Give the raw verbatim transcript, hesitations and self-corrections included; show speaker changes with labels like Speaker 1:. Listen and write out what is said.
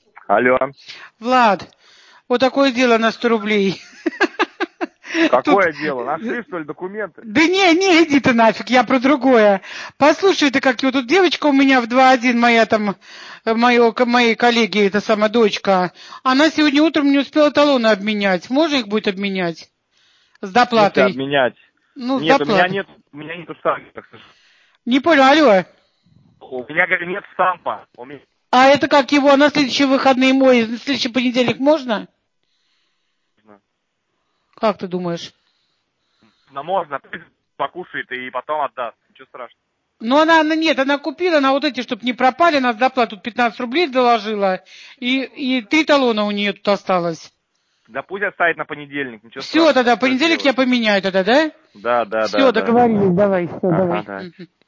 Speaker 1: Алло.
Speaker 2: Влад, вот такое дело на сто рублей.
Speaker 1: Какое Тут... дело? Нашли, что ли, документы?
Speaker 2: Да не, не, иди ты нафиг, я про другое. Послушай, ты как его, тут девочка у меня в два один, моя там, моё, моей коллеги, эта самая дочка, она сегодня утром не успела талоны обменять. Можно их будет обменять? С доплатой.
Speaker 1: В смысле обменять?
Speaker 2: Ну, с
Speaker 1: нет,
Speaker 2: доплатой.
Speaker 1: у меня нет, у меня нету штампа.
Speaker 2: Не понял, алло.
Speaker 1: У меня, говорю, нет штампа. У меня...
Speaker 2: А это как его, на следующие выходные мой, на следующий понедельник можно?
Speaker 1: Можно.
Speaker 2: Как ты думаешь?
Speaker 1: Ну, можно, покушает и потом отдаст, ничего страшного.
Speaker 2: Ну, она, она, нет, она купила, она вот эти, чтобы не пропали, она с доплату пятнадцать рублей доложила, и, и три талона у нее тут осталось.
Speaker 1: Да пусть оставит на понедельник, ничего
Speaker 2: Все,
Speaker 1: страшного.
Speaker 2: тогда, понедельник я поменяю тогда, да?
Speaker 1: Да, да,
Speaker 2: Все,
Speaker 1: да,
Speaker 2: договорились,
Speaker 1: да.
Speaker 2: давай, все,
Speaker 1: ага,
Speaker 2: давай.
Speaker 1: Да.